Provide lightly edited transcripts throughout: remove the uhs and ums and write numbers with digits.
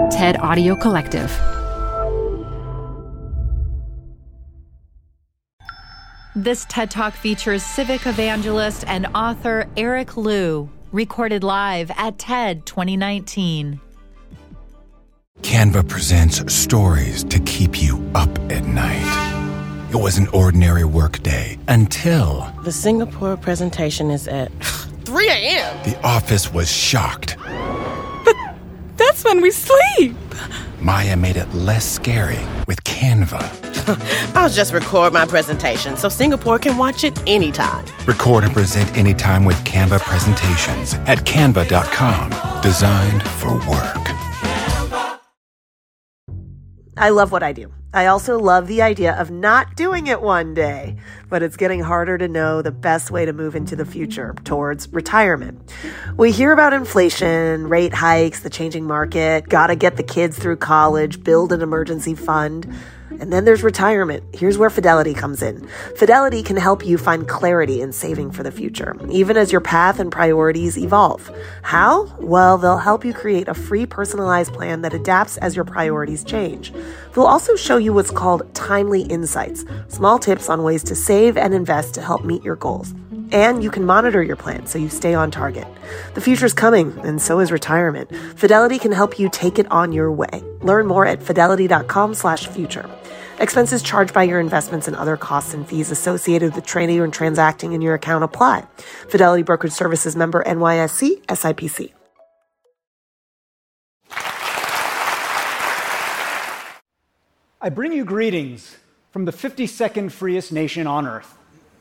TED Audio Collective. This TED Talk features civic evangelist and author Eric Liu, recorded live at TED 2019. Canva presents stories to keep you up at night. It was an ordinary workday until... The Singapore presentation is at 3 a.m. The office was shocked. But that's when we sleep. Maya made it less scary with Canva. I'll just record my presentation so Singapore can watch it anytime. Record and present anytime with Canva presentations at canva.com. Designed for work. I love what I do. I also love the idea of not doing it one day, but it's getting harder to know the best way to move into the future towards retirement. We hear about inflation, rate hikes, the changing market, gotta get the kids through college, build an emergency fund. And then there's retirement. Here's where Fidelity comes in. Fidelity can help you find clarity in saving for the future, even as your path and priorities evolve. How? Well, they'll help you create a free personalized plan that adapts as your priorities change. They'll also show you what's called timely insights, small tips on ways to save and invest to help meet your goals. And you can monitor your plan so you stay on target. The future's coming, and so is retirement. Fidelity can help you take it on your way. Learn more at fidelity.com/future. Expenses charged by your investments and other costs and fees associated with trading and transacting in your account apply. Fidelity Brokerage Services member NYSE, SIPC. I bring you greetings from the 52nd freest nation on earth.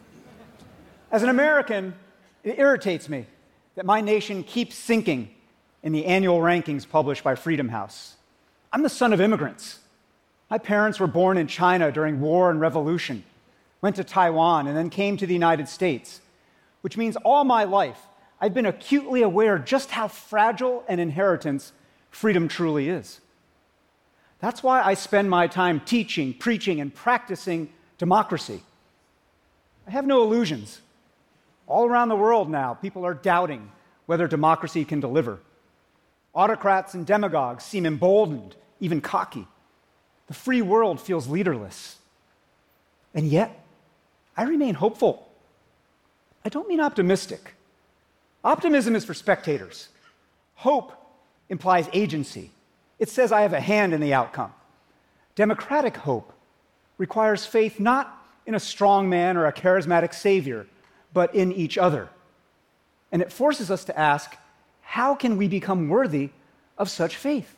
As an American, it irritates me that my nation keeps sinking in the annual rankings published by Freedom House. I'm the son of immigrants. My parents were born in China during war and revolution, went to Taiwan, and then came to the United States, which means all my life I've been acutely aware just how fragile an inheritance freedom truly is. That's why I spend my time teaching, preaching, and practicing democracy. I have no illusions. All around the world now, people are doubting whether democracy can deliver. Autocrats and demagogues seem emboldened, even cocky. The free world feels leaderless. And yet, I remain hopeful. I don't mean optimistic. Optimism is for spectators. Hope implies agency. It says I have a hand in the outcome. Democratic hope requires faith not in a strong man or a charismatic savior, but in each other. And it forces us to ask, how can we become worthy of such faith?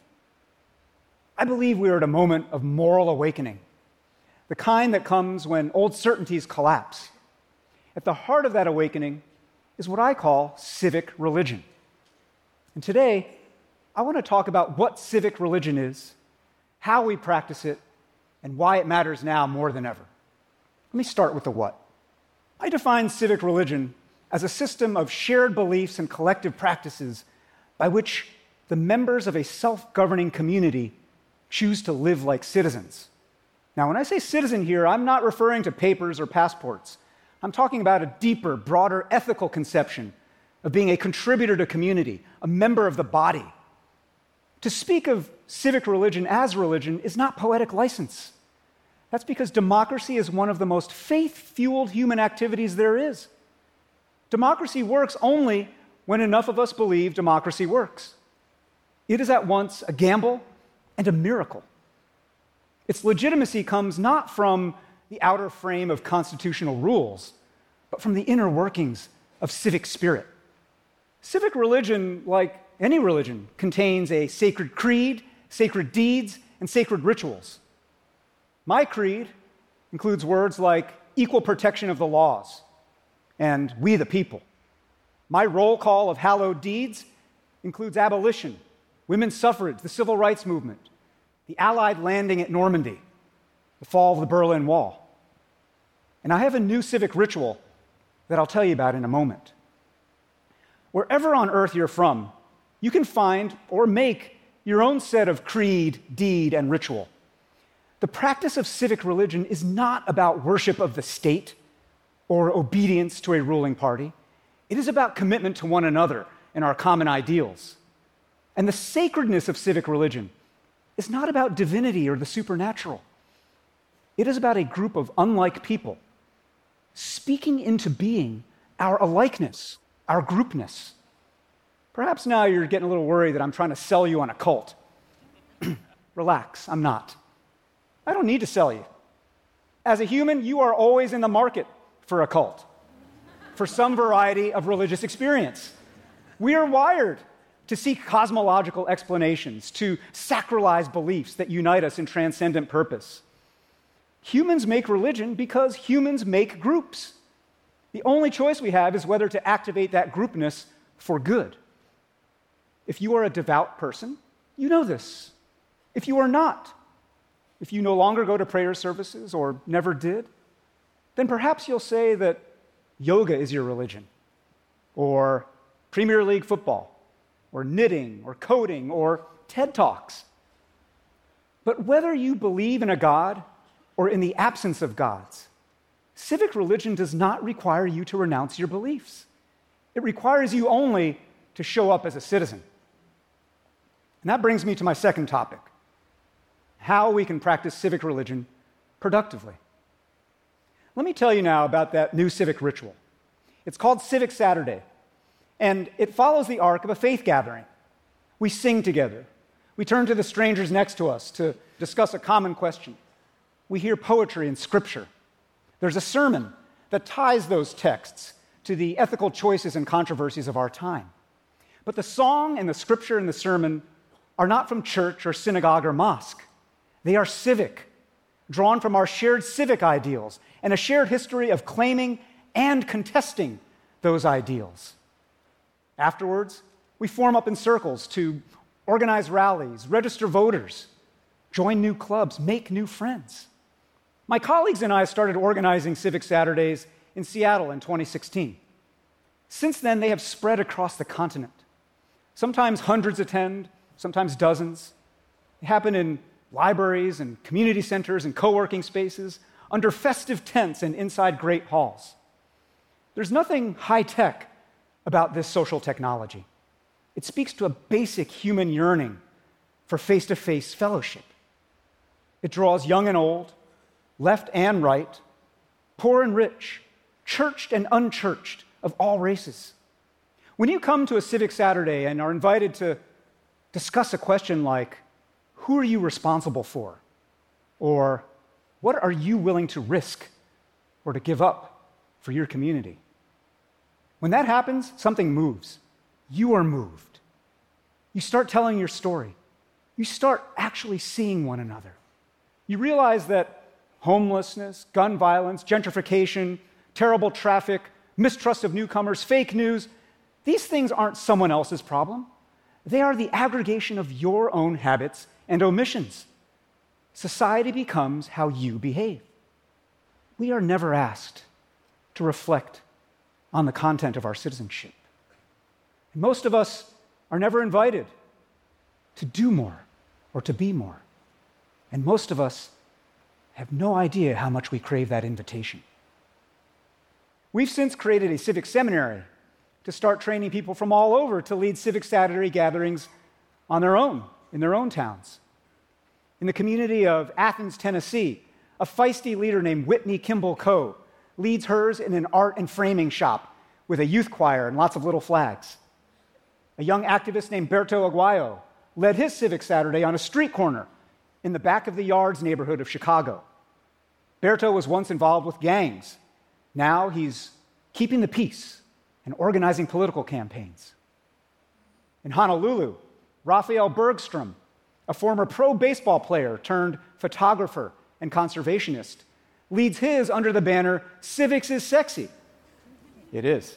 I believe we are at a moment of moral awakening, the kind that comes when old certainties collapse. At the heart of that awakening is what I call civic religion. And today, I want to talk about what civic religion is, how we practice it, and why it matters now more than ever. Let me start with the what. I define civic religion as a system of shared beliefs and collective practices by which the members of a self-governing community choose to live like citizens. Now, when I say citizen here, I'm not referring to papers or passports. I'm talking about a deeper, broader ethical conception of being a contributor to community, a member of the body. To speak of civic religion as religion is not poetic license. That's because democracy is one of the most faith-fueled human activities there is. Democracy works only when enough of us believe democracy works. It is at once a gamble and a miracle. Its legitimacy comes not from the outer frame of constitutional rules, but from the inner workings of civic spirit. Civic religion, like any religion, contains a sacred creed, sacred deeds, and sacred rituals. My creed includes words like equal protection of the laws and we the people. My roll call of hallowed deeds includes abolition, women's suffrage, the civil rights movement, the Allied landing at Normandy, the fall of the Berlin Wall. And I have a new civic ritual that I'll tell you about in a moment. Wherever on earth you're from, you can find or make your own set of creed, deed, and ritual. The practice of civic religion is not about worship of the state or obedience to a ruling party. It is about commitment to one another and our common ideals. And the sacredness of civic religion is not about divinity or the supernatural. It is about a group of unlike people speaking into being our alikeness, our groupness. Perhaps now you're getting a little worried that I'm trying to sell you on a cult. Relax, I'm not. I don't need to sell you. As a human, you are always in the market for a cult, for some variety of religious experience. We are wired to seek cosmological explanations, to sacralize beliefs that unite us in transcendent purpose. Humans make religion because humans make groups. The only choice we have is whether to activate that groupness for good. If you are a devout person, you know this. If you are not, if you no longer go to prayer services or never did, then perhaps you'll say that yoga is your religion, or Premier League football, or knitting, or coding, or TED Talks. But whether you believe in a God or in the absence of gods, civic religion does not require you to renounce your beliefs. It requires you only to show up as a citizen. And that brings me to my second topic, how we can practice civic religion productively. Let me tell you now about that new civic ritual. It's called Civic Saturday, and it follows the arc of a faith gathering. We sing together. We turn to the strangers next to us to discuss a common question. We hear poetry and scripture. There's a sermon that ties those texts to the ethical choices and controversies of our time. But the song and the scripture and the sermon are not from church or synagogue or mosque. They are civic, drawn from our shared civic ideals and a shared history of claiming and contesting those ideals. Afterwards, we form up in circles to organize rallies, register voters, join new clubs, make new friends. My colleagues and I started organizing Civic Saturdays in Seattle in 2016. Since then, they have spread across the continent. Sometimes hundreds attend, sometimes dozens. They happen in libraries and community centers and co-working spaces, under festive tents and inside great halls. There's nothing high-tech about this social technology. It speaks to a basic human yearning for face-to-face fellowship. It draws young and old, left and right, poor and rich, churched and unchurched, of all races. When you come to a Civic Saturday and are invited to discuss a question like, who are you responsible for? Or what are you willing to risk or to give up for your community? When that happens, something moves. You are moved. You start telling your story. You start actually seeing one another. You realize that homelessness, gun violence, gentrification, terrible traffic, mistrust of newcomers, fake news, these things aren't someone else's problem. They are the aggregation of your own habits and omissions. Society becomes how you behave. We are never asked to reflect on the content of our citizenship. And most of us are never invited to do more or to be more. And most of us have no idea how much we crave that invitation. We've since created a civic seminary to start training people from all over to lead Civic Saturday gatherings on their own, in their own towns. In the community of Athens, Tennessee, a feisty leader named Whitney Kimball Coe leads hers in an art and framing shop with a youth choir and lots of little flags. A young activist named Berto Aguayo led his Civic Saturday on a street corner in the back of the Yards neighborhood of Chicago. Berto was once involved with gangs. Now he's keeping the peace and organizing political campaigns. In Honolulu, Raphael Bergstrom, a former pro baseball player turned photographer and conservationist, leads his under the banner, Civics is Sexy. It is.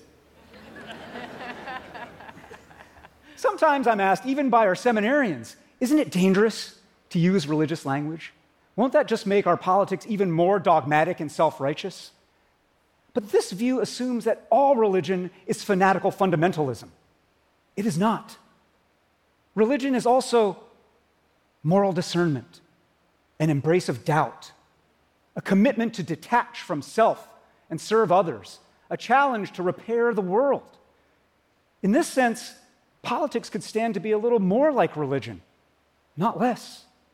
Sometimes I'm asked, even by our seminarians, isn't it dangerous to use religious language? Won't that just make our politics even more dogmatic and self-righteous? But this view assumes that all religion is fanatical fundamentalism. It is not. Religion is also moral discernment, an embrace of doubt, a commitment to detach from self and serve others, a challenge to repair the world. In this sense, politics could stand to be a little more like religion, not less.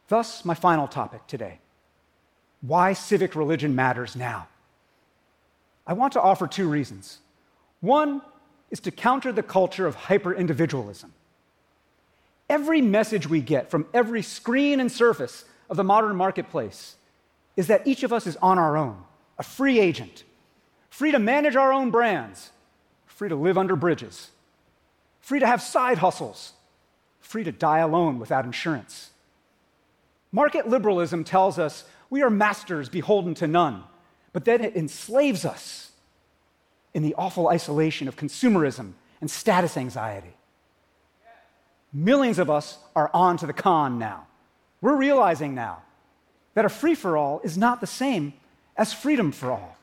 Thus, my final topic today: why civic religion matters now. I want to offer two reasons. One is to counter the culture of hyper-individualism. Every message we get from every screen and surface of the modern marketplace is that each of us is on our own, a free agent, free to manage our own brands, free to live under bridges, free to have side hustles, free to die alone without insurance. Market liberalism tells us we are masters beholden to none, but then it enslaves us in the awful isolation of consumerism and status anxiety. Millions of us are on to the con now. We're realizing now that a free-for-all is not the same as freedom for all.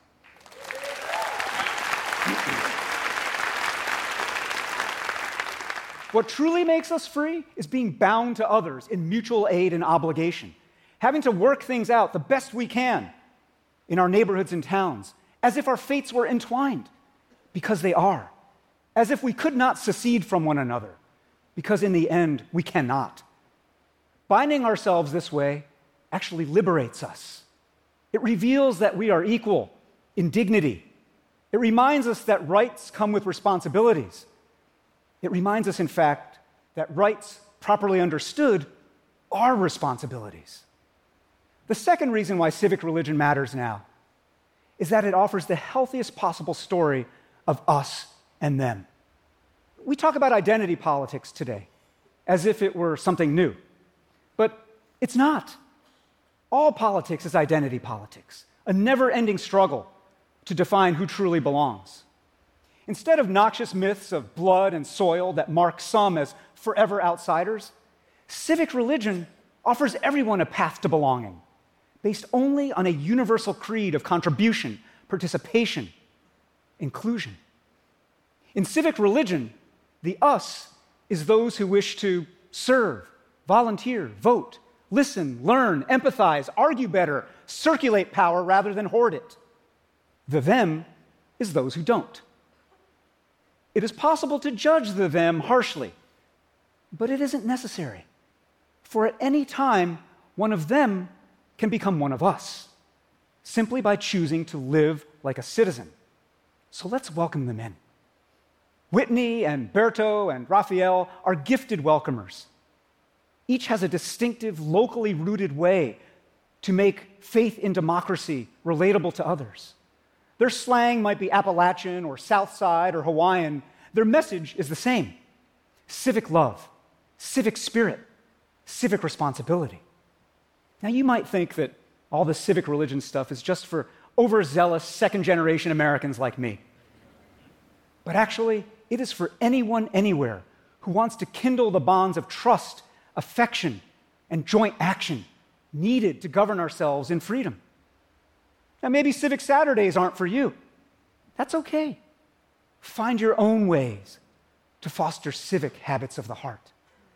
What truly makes us free is being bound to others in mutual aid and obligation, having to work things out the best we can in our neighborhoods and towns, as if our fates were entwined, because they are, as if we could not secede from one another, because in the end, we cannot. Binding ourselves this way actually liberates us. It reveals that we are equal in dignity. It reminds us that rights come with responsibilities. It reminds us, in fact, that rights, properly understood, are responsibilities. The second reason why civic religion matters now is that it offers the healthiest possible story of us and them. We talk about identity politics today as if it were something new, but it's not. All politics is identity politics, a never-ending struggle to define who truly belongs. Instead of noxious myths of blood and soil that mark some as forever outsiders, civic religion offers everyone a path to belonging, based only on a universal creed of contribution, participation, inclusion. In civic religion, the us is those who wish to serve, volunteer, vote, listen, learn, empathize, argue better, circulate power rather than hoard it. The them is those who don't. It is possible to judge the them harshly, but it isn't necessary. For at any time, one of them can become one of us, simply by choosing to live like a citizen. So let's welcome them in. Whitney and Berto and Raphael are gifted welcomers. Each has a distinctive, locally rooted way to make faith in democracy relatable to others. Their slang might be Appalachian or South Side or Hawaiian. Their message is the same: civic love, civic spirit, civic responsibility. Now, you might think that all this civic religion stuff is just for overzealous second-generation Americans like me. But actually, it is for anyone, anywhere, who wants to kindle the bonds of trust, affection, and joint action needed to govern ourselves in freedom. Now, maybe Civic Saturdays aren't for you. That's okay. Find your own ways to foster civic habits of the heart.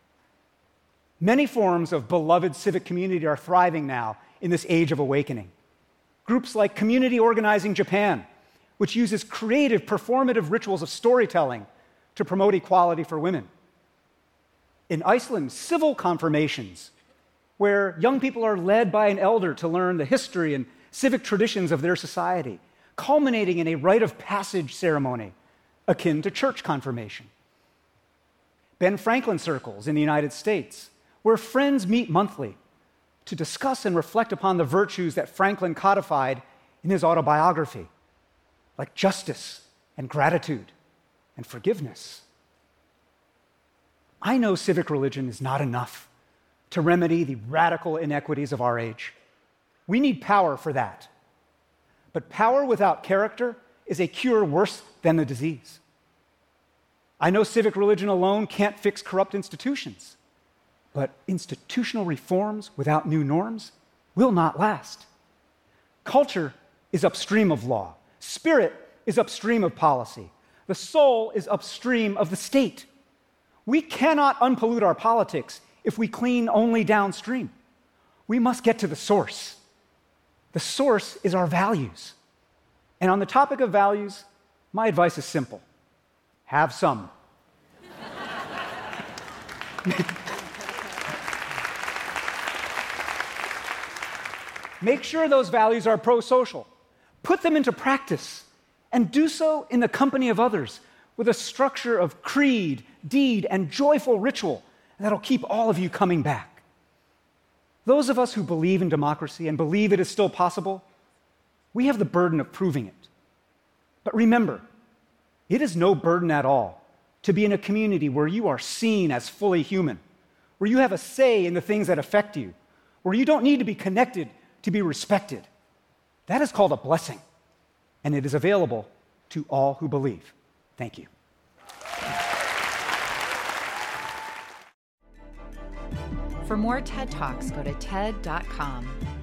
Many forms of beloved civic community are thriving now in this age of awakening. Groups like Community Organizing Japan, which uses creative, performative rituals of storytelling to promote equality for women. In Iceland, civil confirmations, where young people are led by an elder to learn the history and civic traditions of their society, culminating in a rite of passage ceremony akin to church confirmation. Ben Franklin circles in the United States, where friends meet monthly to discuss and reflect upon the virtues that Franklin codified in his autobiography, like justice and gratitude and forgiveness. I know civic religion is not enough to remedy the radical inequities of our age. We need power for that. But power without character is a cure worse than the disease. I know civic religion alone can't fix corrupt institutions, but institutional reforms without new norms will not last. Culture is upstream of law. Spirit is upstream of policy. The soul is upstream of the state. We cannot unpollute our politics if we clean only downstream. We must get to the source. The source is our values. And on the topic of values, my advice is simple. Have some. Make sure those values are pro-social. Put them into practice, and do so in the company of others with a structure of creed, deed, and joyful ritual that'll keep all of you coming back. Those of us who believe in democracy and believe it is still possible, we have the burden of proving it. But remember, it is no burden at all to be in a community where you are seen as fully human, where you have a say in the things that affect you, where you don't need to be connected to be respected. That is called a blessing, and it is available to all who believe. Thank you. For more TED Talks, go to TED.com.